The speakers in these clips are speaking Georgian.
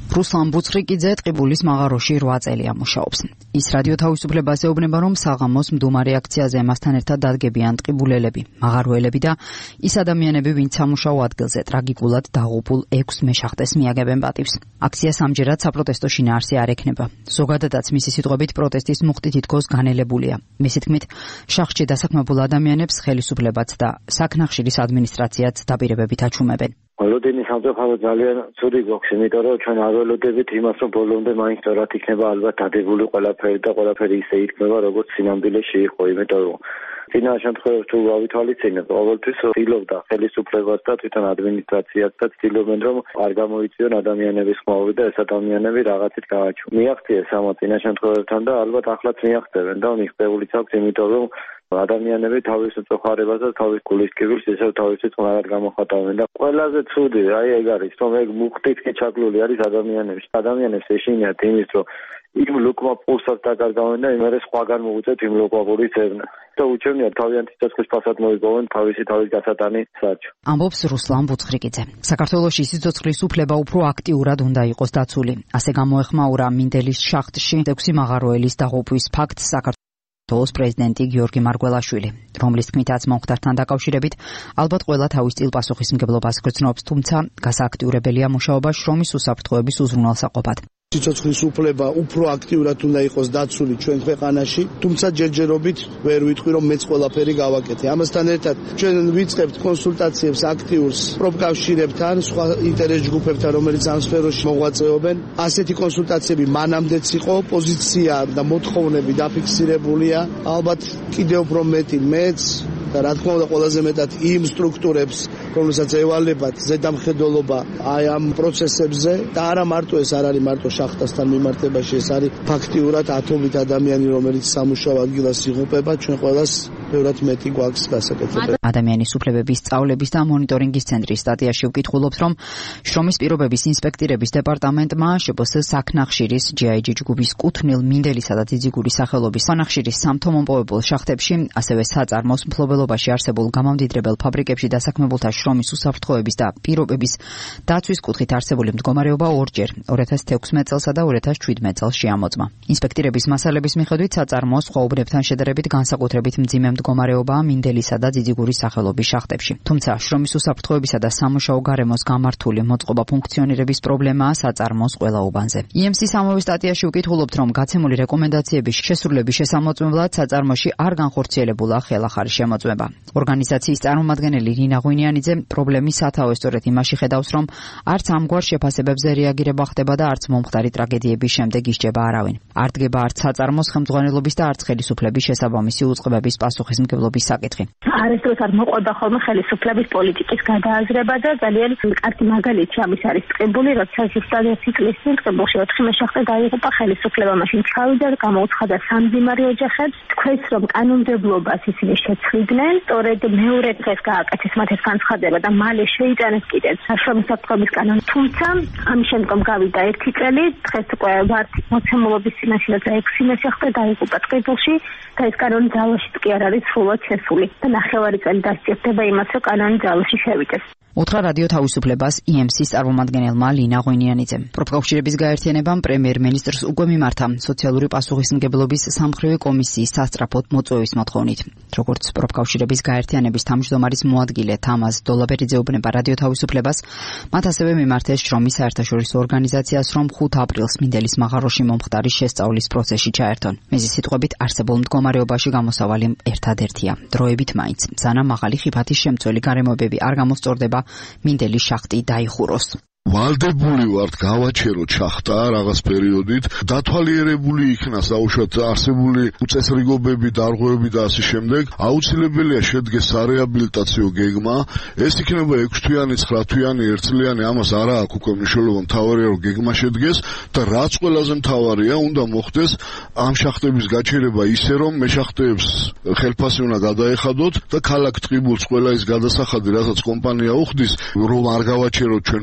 რუსლან ბუცხრიკიძე ტყიბულის მაღაროში 8 წელია მუშაობს. ის რადიო თავისუფლებას ეუბნება, რომ საღამოს მდუმარე აქციაზე მასთან ერთად დადგებიან ტყიბულელები, მაღაროელები და ის ადამიანები, ვინც სამუშაო ადგილზე ტრაგიკულად დაღუპულ 6 მეშახტეს მიაგებენ პატივს. აქცია სამჯერად საპროტესტო შინაარსი არ ექნება. ზოგადადაც მისი სიტყვებით პროტესტის მუხტი თითქოს განელებულია. მისი თქმით, შახში დასაქმებულ ადამიანებს ხელისუფლებაც და საქნახშირის ადმინისტრაციაც დაპირებებით აჩუმებენ. Ოლოდინის სამწუხარო ძალიან ცუდი გვაქვს, იმიტომ რომ ჩვენ არ ველოდებით იმას, რომ ბოლომდე მაინც სწორად იქნება ალბათ დადებული ყველაფერი და ყველაფერი ისე იქნება, როგორც სინამდვილეში იყო, იმიტომ რომ წინა შემთხვევაში თუ ავითვალისწინებ, ყოველთვის ცდილობდა ხელისუფლებას და თვითონ ადმინისტრაციას და ცდილობენ, რომ არ გამოიწვიონ ადამიანების ხმაური და ეს ადამიანები რაღაცით გააჩვენონ. მიაღწიეს ამ წინა შემთხვევებთან და ალბათ ახლაც მიაღწევენ და მიღწეულიც აქვს, იმიტომ რომ ადამიანები თავის მწუხარებას და თავის გულის კიბილს ისევ თავისით წყნარად გამოხატავენ და ყველაზე ცუდი ეგ არის, რომ ეგ მუხტით კი ჩაკლული არის ადამიანებში. ადამიანებს ეშინიათ იმის, რომ იმ ლუკმა პულსაც დაკარგავენ და იმერე სხვაგან მოუწევთ იმ ლოკვაბურის ძებნა. და უჩვენიათ თავიანთი ცოცხლის ფასად მოიპოვენ თავის გასატანი საჭო. ამბობს რუსლან ბუცხრიკიძე. საქართველოში სიცოცხლის უფლება უფრო აქტიურად უნდა იყოს დაცული. ასე გამოეხმაურა მინდელის შახტში 6 მაღაროელის დაღუპვის ფაქტს საქართველოს პრეზიდენტი გიორგი მარგველაშვილი, რომლის თქმითაც მომხდართან დაკავშირებით ალბათ ყველა თავის წილ პასუხისმგებლობას გრძნობს, თუმცა გასააქტიურებელია მუშაობა შრომის უსაფრთხოების უზრუნველსაყოფად. სიცოცხლის უფლება უფრო აქტიურად უნდა იყოს დაცული ჩვენ ქვეყანაში, თუმცა ჯერჯერობით ვერ ვიტყვი, რომ მეც ყველაფერი გავაკეთე. ამასთან ერთად ჩვენ ვიწყებთ კონსულტაციებს აქტიურს პროფკავშირებთან, სხვა ინტერეს ჯგუფებთან, რომელიც ამ სფეროში მოღვაწეობენ. ასეთი კონსულტაციები მანამდეც იყო, პოზიცია და მოთხოვნები დაფიქსირებულია. ალბათ კიდევ უფრო მეტი მეც და რა თქმა უნდა ყველაზე მეტად იმ სტრუქტურებს, რომელსაც ევალებათ ზედამხედველობა აი ამ პროცესებზე და არა მარტო ეს არ არის მარტო შახტასთან მიმართებაში, ეს არის ფაქტიურად ათობით ადამიანი, რომელიც სამუშაო ადგილას იღუპება, ჩვენ ყველას ბევრად მეტი გვაქვს გასაკეთებელი. ადამიანის უფლებების სწავლების და მონიტორინგის ცენტრის სტატიაში ვკითხულობთ, რომ შრომის პირობების ინსპექტირების დეპარტამენტმა შპს საქნახშირის GIG ჯგუფის კუთვნილ მინდელისა და ძიძიგურის სახელობის სანახშირის სამთო-მომპოვებელ შახტებში, ასევე საწარმოს მფლობელობაში არსებულ გამამდიდრებელ ფაბრიკებში დასაქმებულთა შრომის უსაფრთხოების და პირობების დაცვის კუთხით არსებული მდგომარეობა ორჯერ 2016 წელსა და 2017 წელს შეამოწმა. ინსპექტირების მასალების მიხედვით საწარმოს სხვა უბნებთან შედარებით განსაკუთრებით მძიმე მდგომარეობაა მინდელისა და ძიძიგურის სახელობის შახტებში. თუმცა შრომის უსაფრთხოებისა და სამუშაო გარემოს გამართული მოწყობა ფუნქციონირების პრობლემაა საწარმოს ყველა უბანზე. EMC-ის ამავე სტატიაში ვკითხულობთ, რომ გაცემული რეკომენდაციების შესრულების შესამოწმებლად საწარმოში არ განხორციელებულა ხელახალი შემოწმება. ორგანიზაციის წარმომადგენელი ლინა ღვინიანიძე პრობლემის სათავეს სწორედ იმაში ხედავს, რომ არც ამგვარ შეფასებებზე რეაგირება ხდება და არც მომხდარი ტრაგედიების შემდეგ ისჯება არავინ. არ დგება არც საწარმოს ხელმძღვანელობის და არც ხელისუფლების შესაბამისი უწყებების პასუხისმგებლობის საკითხი. არასდროს არ მოყვება ხოლმე ხელისუფლების პოლიტიკის გადააზრება და ძალიან კარგი მაგალითი ამის არის ტყიბული, როცა ზუსტად 1 წლის წინ ტყიბულში 4 მეშახტე დაიღუპა, ხელისუფლება მაშინ ჩავიდა და გამოუცხადა სამძიმარი ოჯახებს, თქვეს რომ კანონმდებლობას ისინი შეცვლიდნენ, სწორედ მეორე დღეს გააკეთეს მათ ეს განცხადება და მალე შეიტანეს კიდეც შრომის საფრთხეების კანონი. თუმცა ამის შემდგომ გავიდა 1 წელი, დღეს უკვე ვართ მოცემულობის წინაშე და 6 მეშახტე დაიღუპა ტყიბულში და ეს კანონი ძალაშიც კი არ არის სრულად შესული და 9 წელი დასჭირდება იმას, რომ კანონი ძალაში შევიდეს. უთხრა რადიო თავისუფლებას EMC-ის წარმომადგენელმა ლინა ღვინიანიძემ. პროფკავშირების გაერთიანებამ პრემიერ-მინისტრს უკვე მიმართა სოციალური პასუხისმგებლობის სამმხრივი კომისიის სასწრაფოდ მოწვევის მოთხოვნით. როგორც პროფკავშირების გაერთიანების თავმჯდომარის მოადგილე თამაზ დოლაბერიძე უბნება რადიო თავისუფლებას, მათ ასევე მიმართეს შრომის საერთაშორისო ორგანიზაციას, რომ 5 აპრილს მინდელის მაღაროში მომხდარი შესწავლის პროცესში ჩაერთონ. მეზის სიტყვებით არსებულ მდგომარეობაში გამოსავალი ერთადერთია. დროებით მაინც მზანა მაღალი ხიფათის შემცველი გარემოებები არ გამოსწორდება მინდელის შახტი დაიხუროს. ვალდებული ვართ გავაჩეროთ შახტა რაღაც პერიოდით, დათვალიერებული იქნა საუბრად არსებული უწესრიგობები, დარღვევები და ასე შემდეგ. აუცილებელია შედგეს სარეაბილიტაციო გეგმა. ეს იქნება 6 თვიანი, 9 თვიანი, 1 წლიანი, ამას არა აქვს უკვე მნიშვნელობა, მთავარია რომ გეგმა შედგეს და რაც ყველაზე მთავარია, უნდა მოხდეს ამ შახტების გაჩერება ისე, რომ მეშახტეებს ხელფასი უნდა გადაეხადოთ და ქალაქ ტყიბულს ყველა ის გადასახადი, რასაც კომპანია უხდის, რომ არ გავაჩეროთ ჩვენ ბაღები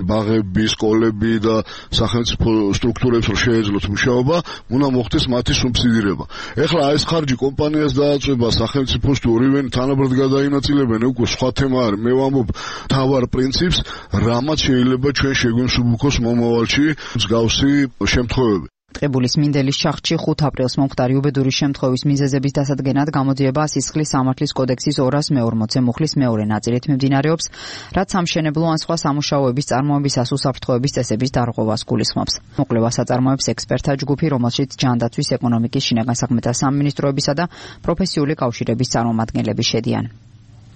ბანკები, სკოლები და სახელმწიფო სტრუქტურებს რომ შეეძლოთ მუშაობა, უნდა მოხდეს მათი სუბსიდირება. ეხლა ეს ხარჯი კომპანიას დააწვება სახელმწიფოს თუ ორივენი თანაბრად გადაინაწილებენ, უკვე სხვა თემა არის. მე ვამბობ თავარ პრინციპს, რამაც შეიძლება ჩვენ შეგვიმსუბუქოს მომავალში მსგავსი შემთხვევები. ტყიბულის მინდელის შახტში 5 აპრილს მომხდარი უბედური შემთხვევის მიზეზების დასადგენად გამოძიება სისხლის სამართლის კოდექსის 240-ე მუხლის მეორე ნაწილით მიმდინარეობს, რაც სამშენებლო ან სხვა სამუშაოების წარმოებისას უსაფრთხოების წესების დარღვევას გულისხმობს. მოკვლევას აწარმოებს ექსპერტთა ჯგუფი, რომელშიც ჯანდაცვის, ეკონომიკის, შინაგან საქმეთა სამინისტროებისა და პროფესიული კავშირების წარმომადგენლები შედიან.